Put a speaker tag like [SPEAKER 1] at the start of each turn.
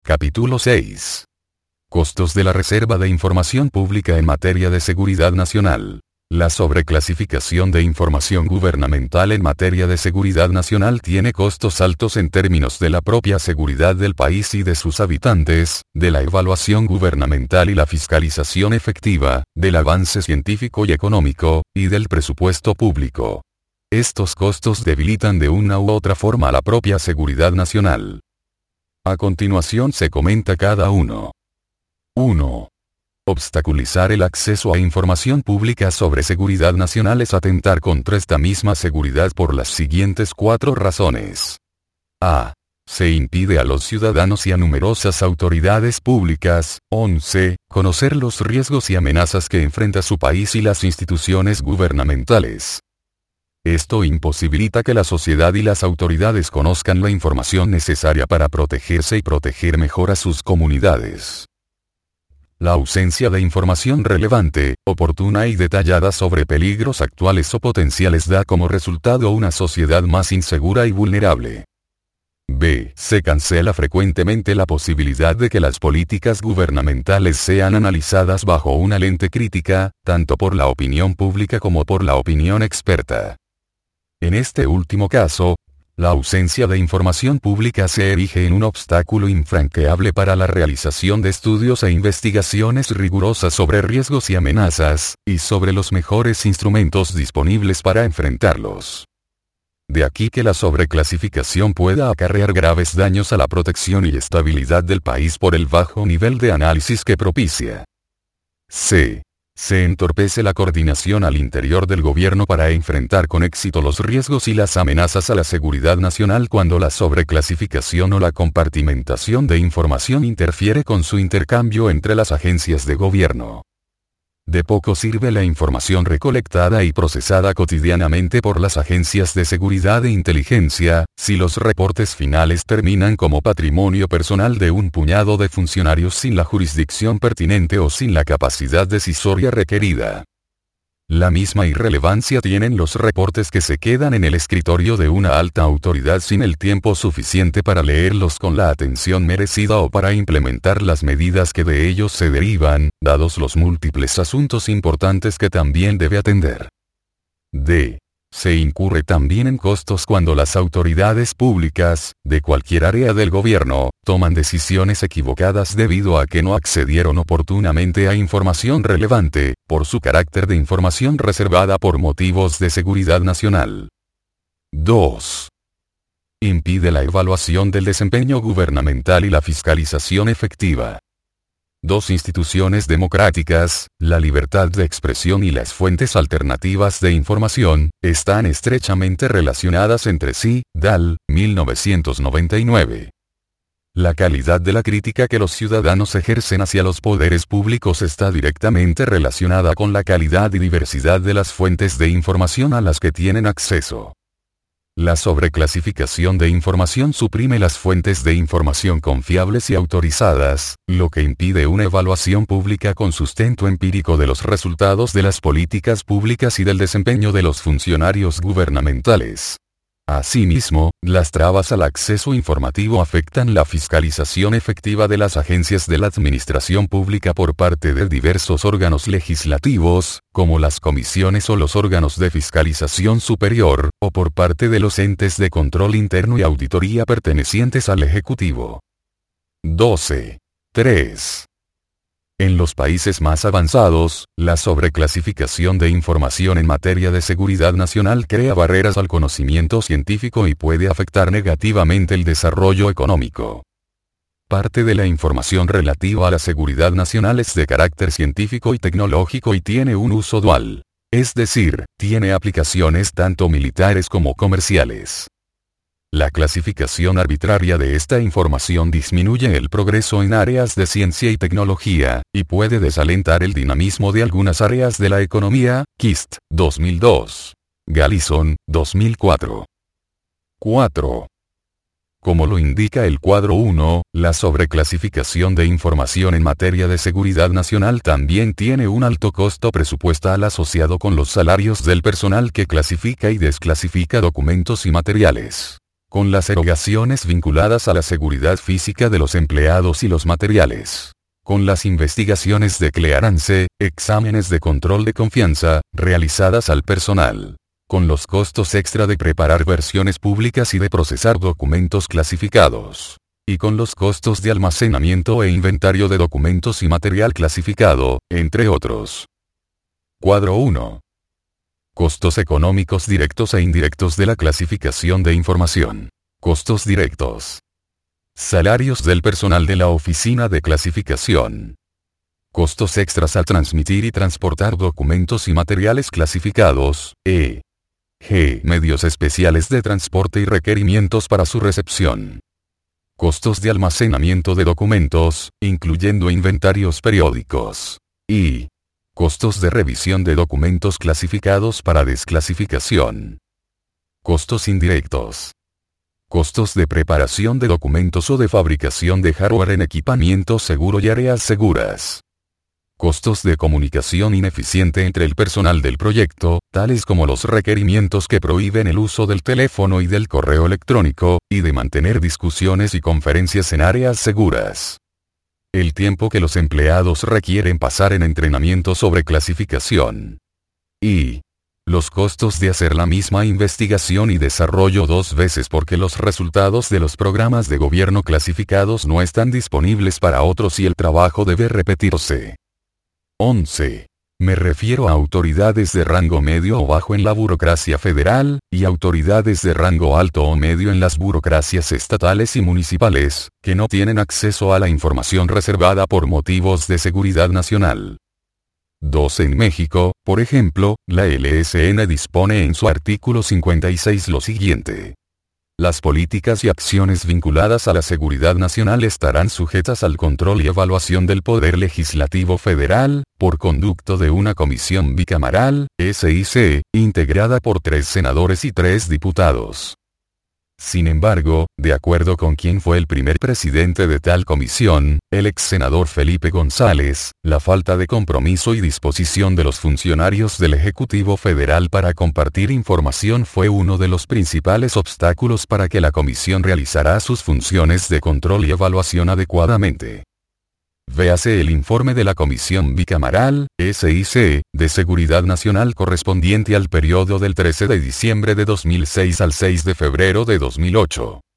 [SPEAKER 1] Capítulo 6. Costos de la Reserva de Información Pública en materia de seguridad nacional. La sobreclasificación de información gubernamental en materia de seguridad nacional tiene costos altos en términos de la propia seguridad del país y de sus habitantes, de la evaluación gubernamental y la fiscalización efectiva, del avance científico y económico, y del presupuesto público. Estos costos debilitan de una u otra forma la propia seguridad nacional. A continuación se comenta cada uno. 1. Obstaculizar el acceso a información pública sobre seguridad nacional es atentar contra esta misma seguridad por las siguientes 4 razones. A. Se impide a los ciudadanos y a numerosas autoridades públicas, 11, conocer los riesgos y amenazas que enfrenta su país y las instituciones gubernamentales. Esto imposibilita que la sociedad y las autoridades conozcan la información necesaria para protegerse y proteger mejor a sus comunidades. La ausencia de información relevante, oportuna y detallada sobre peligros actuales o potenciales da como resultado una sociedad más insegura y vulnerable. B. Se cancela frecuentemente la posibilidad de que las políticas gubernamentales sean analizadas bajo una lente crítica, tanto por la opinión pública como por la opinión experta. En este último caso, la ausencia de información pública se erige en un obstáculo infranqueable para la realización de estudios e investigaciones rigurosas sobre riesgos y amenazas, y sobre los mejores instrumentos disponibles para enfrentarlos. De aquí que la sobreclasificación pueda acarrear graves daños a la protección y estabilidad del país por el bajo nivel de análisis que propicia. C. Se entorpece la coordinación al interior del gobierno para enfrentar con éxito los riesgos y las amenazas a la seguridad nacional cuando la sobreclasificación o la compartimentación de información interfiere con su intercambio entre las agencias de gobierno. De poco sirve la información recolectada y procesada cotidianamente por las agencias de seguridad e inteligencia, si los reportes finales terminan como patrimonio personal de un puñado de funcionarios sin la jurisdicción pertinente o sin la capacidad decisoria requerida. La misma irrelevancia tienen los reportes que se quedan en el escritorio de una alta autoridad sin el tiempo suficiente para leerlos con la atención merecida o para implementar las medidas que de ellos se derivan, dados los múltiples asuntos importantes que también debe atender. D. Se incurre también en costos cuando las autoridades públicas, de cualquier área del gobierno, toman decisiones equivocadas debido a que no accedieron oportunamente a información relevante, por su carácter de información reservada por motivos de seguridad nacional. 2. Impide la evaluación del desempeño gubernamental y la fiscalización efectiva. Dos instituciones democráticas, la libertad de expresión y las fuentes alternativas de información, están estrechamente relacionadas entre sí, Dahl, 1999. La calidad de la crítica que los ciudadanos ejercen hacia los poderes públicos está directamente relacionada con la calidad y diversidad de las fuentes de información a las que tienen acceso. La sobreclasificación de información suprime las fuentes de información confiables y autorizadas, lo que impide una evaluación pública con sustento empírico de los resultados de las políticas públicas y del desempeño de los funcionarios gubernamentales. Asimismo, las trabas al acceso informativo afectan la fiscalización efectiva de las agencias de la administración pública por parte de diversos órganos legislativos, como las comisiones o los órganos de fiscalización superior, o por parte de los entes de control interno y auditoría pertenecientes al Ejecutivo. 12. 3. En los países más avanzados, la sobreclasificación de información en materia de seguridad nacional crea barreras al conocimiento científico y puede afectar negativamente el desarrollo económico. Parte de la información relativa a la seguridad nacional es de carácter científico y tecnológico y tiene un uso dual. Es decir, tiene aplicaciones tanto militares como comerciales. La clasificación arbitraria de esta información disminuye el progreso en áreas de ciencia y tecnología, y puede desalentar el dinamismo de algunas áreas de la economía. Kist, 2002. Galison, 2004. 4. Como lo indica el cuadro 1, la sobreclasificación de información en materia de seguridad nacional también tiene un alto costo presupuestal asociado con los salarios del personal que clasifica y desclasifica documentos y materiales. con las erogaciones vinculadas a la seguridad física de los empleados y los materiales, con las investigaciones de clearance, exámenes de control de confianza, realizadas al personal, con los costos extra de preparar versiones públicas y de procesar documentos clasificados, y con los costos de almacenamiento e inventario de documentos y material clasificado, entre otros. Cuadro 1. Costos económicos directos e indirectos de la clasificación de información. Costos directos. Salarios del personal de la oficina de clasificación. Costos extras al transmitir y transportar documentos y materiales clasificados, e.g. medios especiales de transporte y requerimientos para su recepción. Costos de almacenamiento de documentos, incluyendo inventarios periódicos. Y costos de revisión de documentos clasificados para desclasificación. Costos indirectos. Costos de preparación de documentos o de fabricación de hardware en equipamiento seguro y áreas seguras. Costos de comunicación ineficiente entre el personal del proyecto, tales como los requerimientos que prohíben el uso del teléfono y del correo electrónico, y de mantener discusiones y conferencias en áreas seguras. El tiempo que los empleados requieren pasar en entrenamiento sobre clasificación. Y los costos de hacer la misma investigación y desarrollo 2 veces porque los resultados de los programas de gobierno clasificados no están disponibles para otros y el trabajo debe repetirse. 11. Me refiero a autoridades de rango medio o bajo en la burocracia federal, y autoridades de rango alto o medio en las burocracias estatales y municipales, que no tienen acceso a la información reservada por motivos de seguridad nacional. 2. En México, por ejemplo, la LSN dispone en su artículo 56 lo siguiente. Las políticas y acciones vinculadas a la seguridad nacional estarán sujetas al control y evaluación del Poder Legislativo Federal, por conducto de una comisión bicameral, SIC, integrada por 3 senadores y 3 diputados. Sin embargo, de acuerdo con quien fue el primer presidente de tal comisión, el ex senador Felipe González, la falta de compromiso y disposición de los funcionarios del Ejecutivo Federal para compartir información fue uno de los principales obstáculos para que la comisión realizara sus funciones de control y evaluación adecuadamente. Véase el informe de la Comisión Bicameral, SIC, de Seguridad Nacional correspondiente al periodo del 13 de diciembre de 2006 al 6 de febrero de 2008.